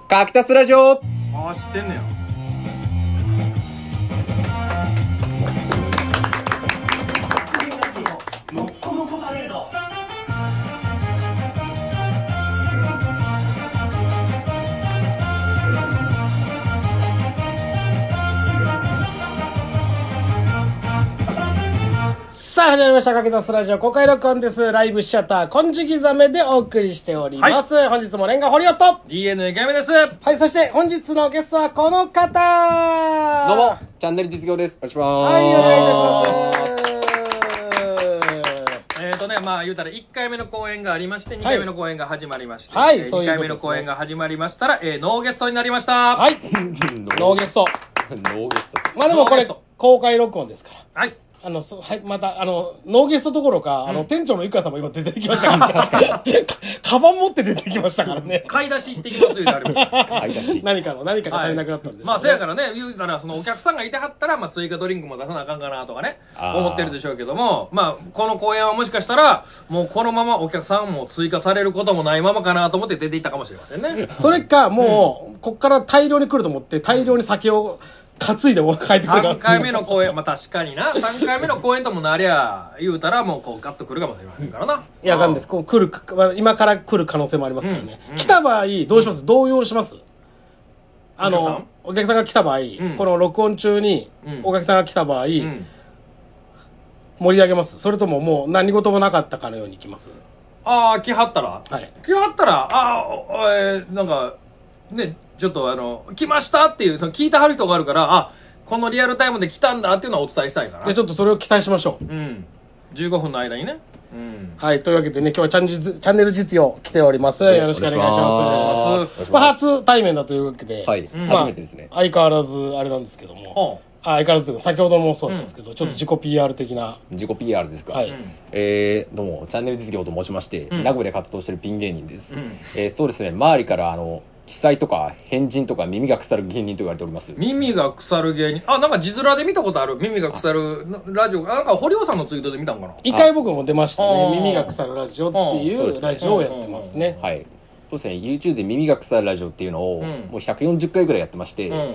カキタスラジオ。 ああ、知ってんねや。 さあ始まりましたかけたスラジオ公開録音です。ライブシャッター金色ザメでお送りしております、本日もレンガ堀尾と DNA ゲームです。 はい、そして本日のゲストはこの方。 どうも、チャンネル実業です。お願いします。 はい、お願いいたします。 まあ言うたら1回目の公演がありまして2回目の公演が始まりまして、 はいそう 2 いうことですね回目の公演が始まりましたら、ノーゲストになりました。 はいノーゲスト。 ノーゲスト。 まあでもこれノーゲスト公開録音ですからはい。 はい、また、ノーゲストどころか、店長のゆかさんも今出てきましたからね。カバン持って出てきましたからね。 買い出し行ってきますよってありました。 買い出し。 何かが足りなくなったんでしょうね。 まあせやからね、言うたらそのお客さんがいてはったら、まあ追加ドリンクも出さなあかんかなとかね、思ってるでしょうけども、まあこの公演はもしかしたら、もうこのままお客さんも追加されることもないままかなと思って出ていったかもしれませんね。 それか、もう、こっから大量に来ると思って、大量に酒を担いでも帰ってくるから。 3回目の公演、まあ確かにな、3回目の公演ともなりゃ、言うたらもうこうガッと来るかもしれませんからな。 いや、わかんないです。こう来るか、今から来る可能性もありますからね。来た場合、どうします？動揺します？お客さんが来た場合、この録音中に、お客さんが来た場合、盛り上げます？それとももう何事もなかったかのように来ます？ ああ、来はったら、 はい。 来はったら、なんか、ね、ちょっと来ましたっていう、その聞いてはる人があるから、あ、このリアルタイムで来たんだっていうのはお伝えしたいかな。 じゃあちょっとそれを期待しましょう。 うん。15分の間にね。うん。 はい。というわけでね、今日はチャンネル実用来ております。よろしくお願いします。 お願いします。 まあ、初対面だというわけで、 はい。 まあ初めてですね。 相変わらずあれなんですけども、相変わらずというか先ほどもそうだったんですけど、ちょっと自己 PR 的な、 自己 PR ですか。 はい。 どうも、チャンネル実業と申しまして、名古屋で活動してるピン芸人です。そうですね、周りから記載とか変人とか耳が腐る芸人と言われております。 耳が腐る芸人。あ、なんか字面で見たことある。耳が腐るラジオ。なんか堀尾さんのツイートで見たんかな。 一回僕も出ましたね。耳が腐るラジオっていうラジオをやってますね。 はい。そうですね、YouTube で耳が腐るラジオっていうのを、もう140回ぐらいやってまして、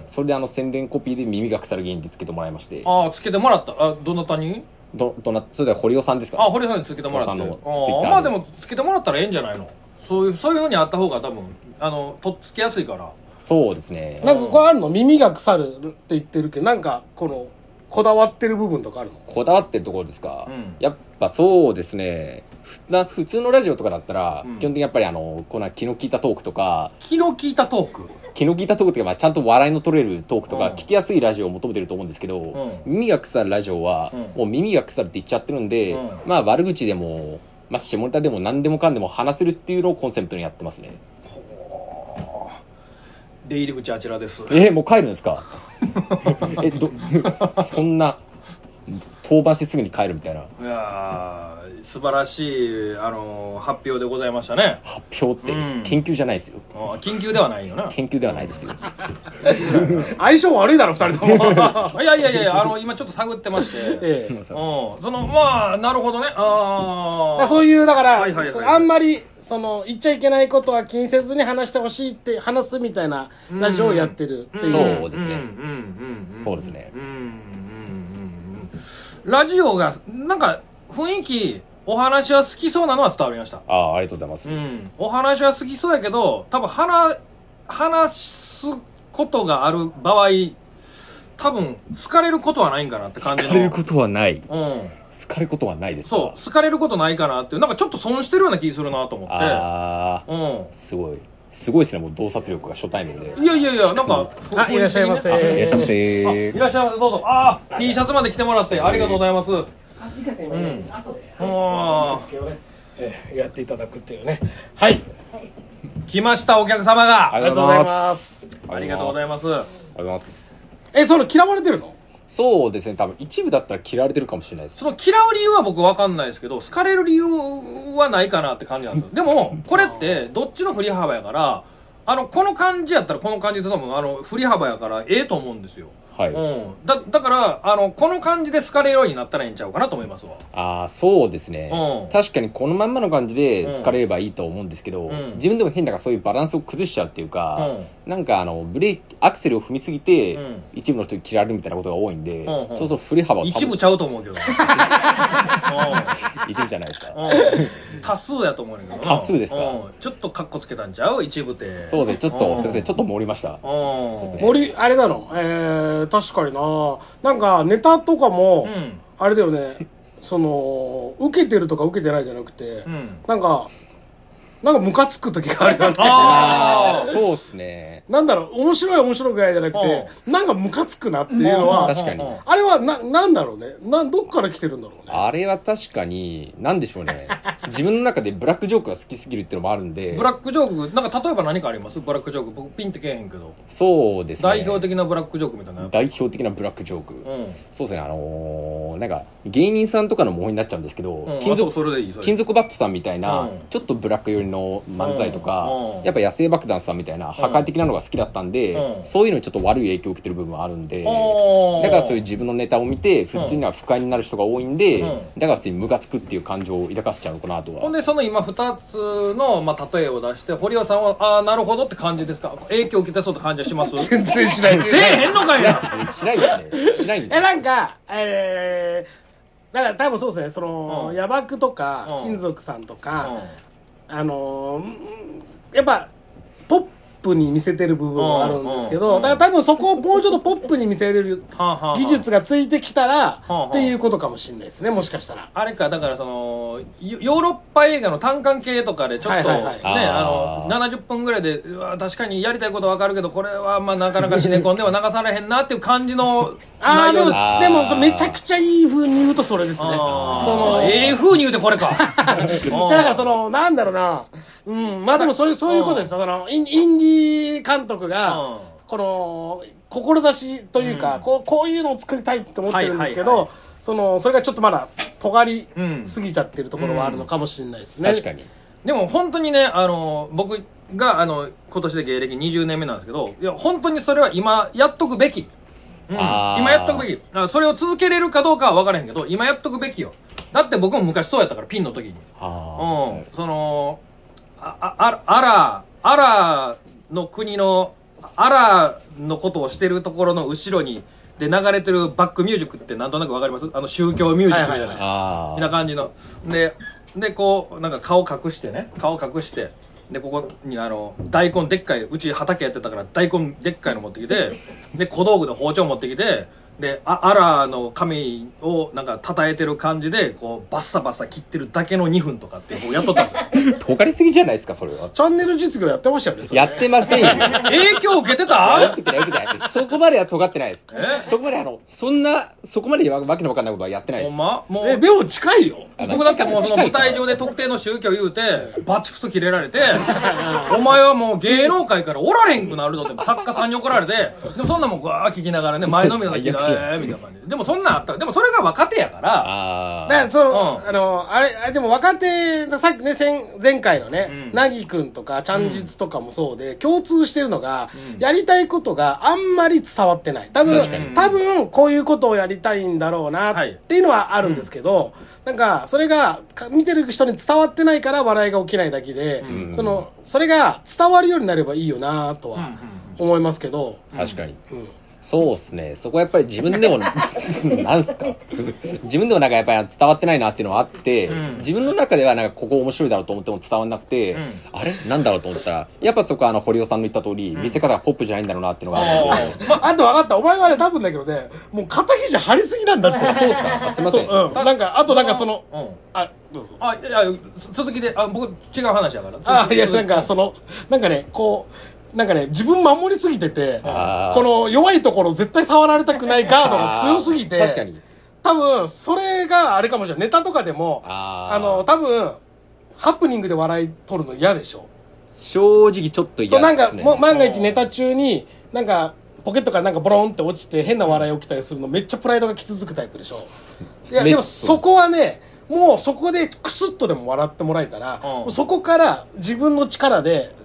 それで宣伝コピーで耳が腐る芸人ってつけてもらいまして。 ああ、つけてもらった。あ、どなたに？ それでは堀尾さんですかね。 あ、堀尾さんにつけてもらって。 堀尾さんの Twitter まあでもつけてもらったらええんじゃないの。そういう風にあった方が多分、とっつきやすいから。 そうですね。 なんかこれあるの？耳が腐るって言ってるけど、なんかこだわってる部分とかあるの？ こだわってるところですか、やっぱそうですね。普通のラジオとかだったら、基本的にやっぱりこの気の利いたトークとか、 気の利いたトークっていうか、まあ、ちゃんと笑いの取れるトークとか、聞きやすいラジオを求めてると思うんですけど、耳が腐るラジオは、もう耳が腐るって言っちゃってるんで、まあ悪口でも、まあ下ネタでも何でもかんでも話せるっていうのをコンセプトにやってますね。 出入り口あちらです。 もう帰るんですか？そんな登板してすぐに帰るみたいな。 いやー、素晴らしい発表でございましたね。 発表って研究じゃないですよ。 緊急ではないよな。 研究ではないですよ。 相性悪いだろ2人とも。 いや今ちょっと探ってまして、まあなるほどね。 そういうだから、 はいあんまり言っちゃいけないことは気にせずに話してほしいって話すみたいなラジオをやってるっていう。 そうですね。そうですね。 ラジオがなんか雰囲気、お話は好きそうなのは伝わりました。 ありがとうございます。 お話は好きそうやけど、多分話すことがある場合、多分好かれることはないんかなって感じの。 好かれることはない。 好かれることはないですか？ そう、好かれることないかなっていう、なんかちょっと損してるような気するなと思って。 すごいですね、もう洞察力が初対面で。 いや、なんかいらっしゃいませ。 いらっしゃいませ。 いらっしゃいませ、どうぞ。T シャツまで着てもらってありがとうございます。 やっていただくっていうね。はい。 来ました、お客様が。 ありがとうございます。 ありがとうございます。 ありがとうございます。 嫌われてるの？ そうですね、多分一部だったら嫌われてるかもしれないです。 その嫌う理由は僕わかんないですけど、好かれる理由はないかなって感じなんですよ。でも、これってどっちの振り幅やから、この感じやったらこの感じで多分振り幅やからええと思うんですよ。 はい、 だからこの感じで好かれるようになったらいいんちゃうかなと思いますわ。 そうですね、確かにこのまんまの感じで好かれればいいと思うんですけど、自分でも変だからそういうバランスを崩しちゃうっていうか、なんかブレーキアクセルを踏みすぎて、一部の人に嫌われるみたいなことが多いんで、そうそう振れ幅を一部ちゃうと思うけど一部じゃないですか多数やと思うんだけど多数ですか、 ちょっとカッコつけたんちゃう一部ってそうですね、ちょっとすいません、ちょっと盛りました。 盛りあれだろ、確かになんかネタとかも、あれだよね、受けてるとか受けてないじゃなくて、なんかムカつく時があるよね。 そうっすね。 なんだろう、面白いぐらいじゃなくて、なんかムカつくなっていうのは、 確かに。 あれはなんだろうね。どっから来てるんだろうね。 あれは確かに、なんでしょうね。自分の中でブラックジョークが好きすぎるっていうのもあるんで。 ブラックジョーク、なんか例えば何かあります？ブラックジョーク。僕ピンってけえへんけど。 そうですね。 代表的なブラックジョークみたいな。 代表的なブラックジョーク。そうですね、なんか、芸人さんとかの模倣になっちゃうんですけど、金属バットさんみたいな、ちょっとブラック寄りの漫才とか、やっぱ野生爆弾さんみたいな破壊的なのが好きだったんで、そういうのにちょっと悪い影響を受けてる部分はあるんで、だからそういう自分のネタを見て普通には不快になる人が多いんで、だからそういうムカつくっていう感情を抱かせちゃうのかなとは。 ほんでその今2つの、例えを出して堀尾さんはなるほどって感じですか？影響を受けてそうって感じはします？ 全然しないです。 せえへんのかいな。 しないですね。しないんで。 なんかだから多分そうですね、ヤバクとか金属さんとか、やっぱポップに見せてる部分はあるんですけど、だから多分そこをもうちょっとポップに見せれる技術がついてきたらっていうことかもしれないですね、もしかしたら。 あれか、だからヨーロッパ映画の単館系とかでちょっとね、70分ぐらいで確かにやりたいことわかるけどこれはなかなかシネコンでは流されへんなっていう感じの内容でもめちゃくちゃいい風に言うとそれですね。 風に言うてこれか。 じゃあだからなんだろうな、でもそういうことですよ。インディー監督がこの志というか、こういうのを作りたいと思ってるんですけど、それがちょっとまだ尖りすぎちゃってるところはあるのかもしれないですね。 確かに。でも本当にね、僕が今年で芸歴20年目なんですけど、いや本当にそれは今やっとくべき。今やっとくべき。それを続けれるかどうかは分からへんけど、今やっとくべきよ。だって僕も昔そうやったから、ピンの時に。アラの国のアラのことをしてるところの後ろにで流れてるバックミュージックってなんとなくわかります？宗教ミュージックみたいな感じのでこうなんか顔隠してでここに大根でっかい、うち畑やってたから大根でっかいの持ってきてで小道具で包丁持ってきてでアラの神をなんか称えてる感じでこうバッサバッサ切ってるだけの2分とかってこうやっとったんですよ。 尖りすぎじゃないですかそれは。 チャンネル実業やってましたよね。 やってませんよ。 影響受けてた？ 受けてない。そこまでは尖ってないです。そこまでそこまでわけのわかんないことはやってないです。 もうでも近いよ。 僕だってもうその舞台上で特定の宗教言うてバチクソキレられてお前はもう芸能界からおられんくなるぞって作家さんに怒られて、でもそんなもんガー聞きながらね、前のめりな聞きながらみたいな感じで。でもそんなんあった。でもそれが若手やから。 だからあれでも若手さっきね前回のね、なぎくんとかちゃんじつとかもそうで、共通してるのが、やりたいことがあんまり伝わってない。多分こういうことをやりたいんだろうなっていうのはあるんですけど、なんかそれが見てる人に伝わってないから笑いが起きないだけで、それが伝わるようになればいいよなとは思いますけど。 確かに。そうっすね。そこはやっぱり自分でもなんすか自分でもなんかやっぱり伝わってないなっていうのはあって、自分の中ではなんかここ面白いだろうと思っても伝わんなくて、あれなんだろうと思ったらやっぱそこは堀尾さんの言った通り、見せ方がポップじゃないんだろうなっていうのがあるんで、 あと分かった、お前はね多分だけどね、もう肩肘張りすぎなんだって。 そうっすか。すいません。 なんかあとなんかどうぞ。 いや続きで僕違う話やから。 いやなんかなんかねこう。なんかね、自分守りすぎてて、この弱いところ絶対触られたくないガードが強すぎて、 確かに。 多分、それがあれかもしれない。ネタとかでも、多分、ハプニングで笑い取るの嫌でしょ。 正直ちょっと嫌ですね。 そう、なんか、万が一ネタ中に、なんか、ポケットからなんかボロンって落ちて変な笑い起きたりするのめっちゃプライドがき続くタイプでしょ。いや、でもそこはね、もうそこでクスッとでも笑ってもらえたら、そこから自分の力で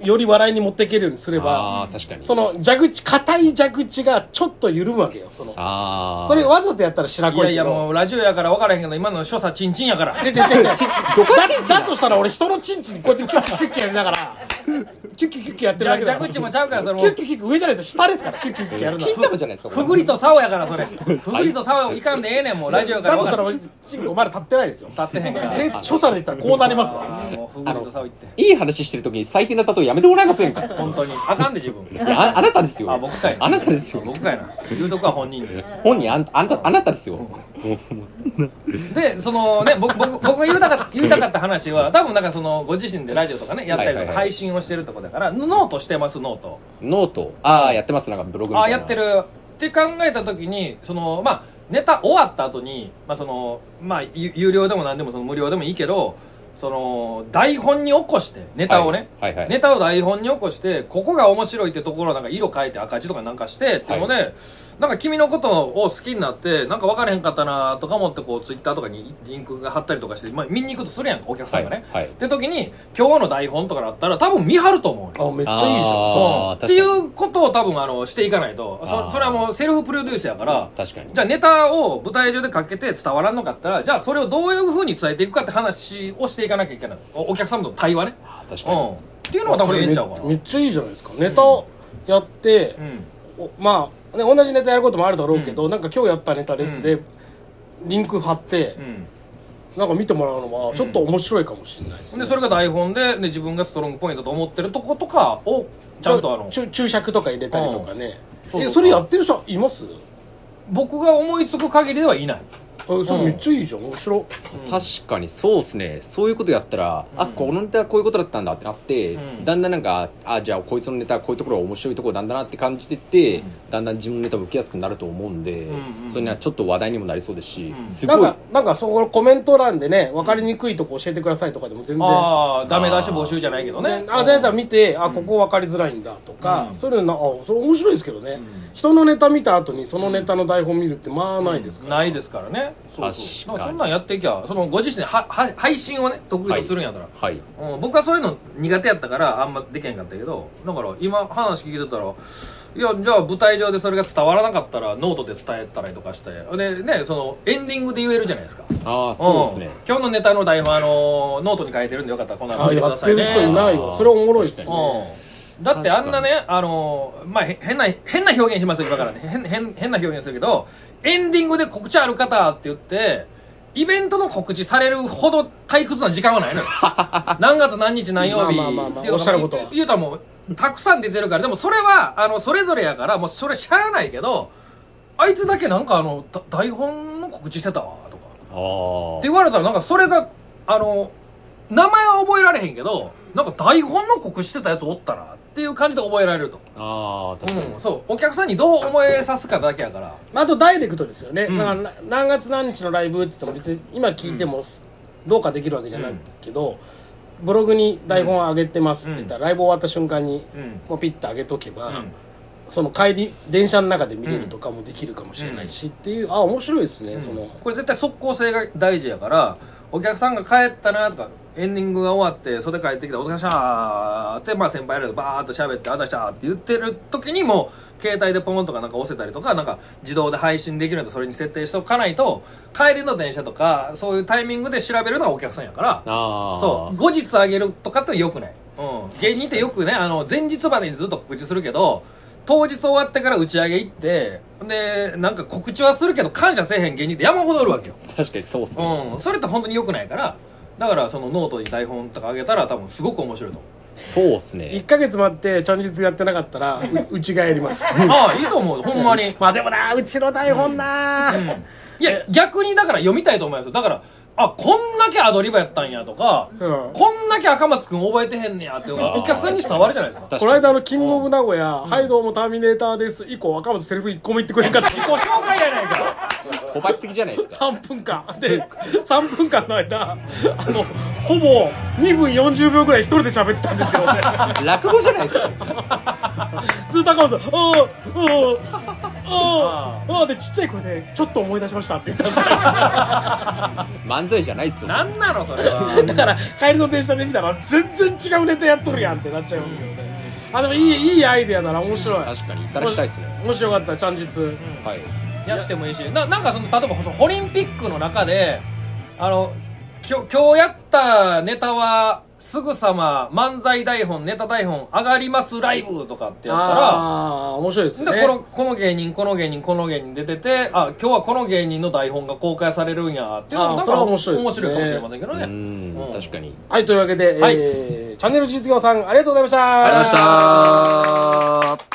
より笑いに持っていけるようにすれば、 確かにその硬い蛇口がちょっと緩むわけよ。それわざとやったら白子いやもうラジオやから分からへんけど、今の所作チンチンやから。 どこだとしたら俺人のチンチンにこうやってキュッキュッキュッキュやりながらキュッキュッキュッキュやってるだけだから。 蛇口もちゃうから、そのキュッキュッキュッ上じゃないと下ですから、キュッキュッキュやるの金玉じゃないですか。 ふぐりと竿やから、それ。ふぐりと竿いかんでええねん、もうラジオやからだとしたら俺チンコまだ立ってないですよ。 立ってへんから。 で所作で言ったらこうなりますわ。 もうふぐりと竿いって。 いい話してる時に最低な例えやめてもらえませんか。 本当にあかんで自分。 あなたですよ。 僕かい。 あなたですよ。 僕かいな。言うとこは本人で。 本人あなたですよ。 でそのね僕が言いたかった話は多分なんかそのご自身でラジオとかねやったりとか配信をしてるとこだからノートしてます。ノートやってます。なんかブログみたいな。 やってるって考えた時にそのネタ終わった後に有料でも何でもその無料でもいいけどその台本に起こしてネタをね、ネタを台本に起こしてここが面白いってところをなんか色変えて赤字とかなんかしてっていうので、なんか君のことを好きになってなんか分からへんかったなとか思ってこうツイッターとかにリンクが貼ったりとかして、見に行くとするやんお客さんがね、って時に今日の台本とかだったら多分見張ると思うね。 めっちゃいいじゃん。っていうことを多分していかないとそれはもうセルフプロデュースやから。 確かに。 じゃあネタを舞台上でかけて伝わらんのかったらじゃあそれをどういうふうに伝えていくかって話をしていかなきゃいけない。お客様との対話ね。 確かに。 っていうのが多分ええんちゃうかな。 めっちゃいいじゃないですか。ネタをやって同じネタやることもあるだろうけど、なんか今日やったネタですでリンク貼ってなんか見てもらうのはちょっと面白いかもしれないですね。 でそれが台本で自分がストロングポイントと思ってるとことかをちゃんと注釈とか入れたりとかね。それやってる人います？ 僕が思いつく限りではいない。 それめっちゃいいじゃん。面白。 確かにそうっすね。そういうことやったらこのネタはこういうことだったんだってなってだんだんなんかじゃあこいつのネタはこういうところが面白いところなんだなって感じてってだんだん自分のネタも受けやすくなると思うんでそれにはちょっと話題にもなりそうですしすごいなんかそこのコメント欄でね分かりにくいとこ教えてくださいとかでも全然ダメ出し募集じゃないけどね。 全然見てここ分かりづらいんだとかそういうのそれ面白いですけどね。人のネタ見た後にそのネタの台本見るってないですから。 ないですからね。そうそんなんやっていきゃご自身で配信をね得意とするんやったら、僕はそういうの苦手やったからあんまできへんかったけどだから今話聞いてたらいやじゃあ舞台上でそれが伝わらなかったらノートで伝えたりとかしてでねそのエンディングで言えるじゃないですか。 そうですね。 今日のネタの台本ノートに書いてるんでよかったらこんなの見てくださいね。 やってる人いないわ。それおもろいですね。 だってあんなね変な表現しますよ今からね変な表現するけどエンディングで告知ある方って言ってイベントの告知されるほど退屈な時間はないのよ。何月何日何曜日っていうのが言うたらもうたくさん出てるからでもそれはそれぞれやからもうそれしゃあないけどあいつだけなんか台本の告知してたわとかって言われたらなんかそれが名前は覚えられへんけどなんか台本の告知してたやつおったなっていう感じで覚えられると。 確かに。 そうお客さんにどう思えさすかだけやから。 あとダイレクトですよね。何月何日のライブって言っても別に今聞いてもどうかできるわけじゃないけどブログに台本上げてますって言ったらライブ終わった瞬間にもうピッと上げとけばその帰り電車の中で見れるとかもできるかもしれないしっていう面白いですね。 これ絶対即効性が大事やからお客さんが帰ったなとかエンディングが終わって袖帰ってきたお疲れ様でしたって先輩らとバーッと喋ってあだしたって言ってる時にも携帯でポンとかなんか押せたりとかなんか自動で配信できるのでそれに設定しておかないと帰りの電車とかそういうタイミングで調べるのがお客さんやからそう後日あげるとかってよくない。芸人ってよくね前日までにずっと告知するけど当日終わってから打ち上げ行ってでなんか告知はするけど感謝せえへん芸人って山ほどおるわけよ。 確かにそうっすね。 それって本当に良くないからだからそのノートに台本とかあげたら多分すごく面白いと思う。 そうっすね。 1ヶ月待ってちゃん実やってなかったらうちがやります。 いいと思うほんまに。 でもなうちの台本な、 いや逆にだから読みたいと思いますよ。だからこんだけアドリブやったんやとか、こんだけ赤松くん覚えてへんねやっていうのがお客さんに伝わるじゃないですか。 この間キングオブ名古屋はいどうもターミネーターです以降赤松セリフ1個も言ってくれんかった。 自己紹介やないか。 飛ばしすぎじゃないですか。 3分間で3分間の間ほぼ2分40秒ぐらい一人で喋ってたんですよね。 落語じゃないですか。 ずっと赤松でちっちゃい声でちょっと思い出しましたって言ったんですよ。 漫才じゃないっすよ。 なんなのそれは。 だから帰りの電車で見たら全然違うネタやっとるやんってなっちゃいますけどね。 でもいいアイデアだな、面白い。 確かにいただきたいですね。 もしよかったらチャンジツ、 はい、 やってもいいし、なんかその例えばオリンピックの中で今日やったネタはすぐさま漫才台本ネタ台本上がりますライブとかってやったら面白いですね。 でこの芸人出てて、今日はこの芸人の台本が公開されるんやっていうのもだから面白いかもしれませんけどね。 確かに。 はい、というわけで、チャンネル実業さんありがとうございました。 ありがとうございました。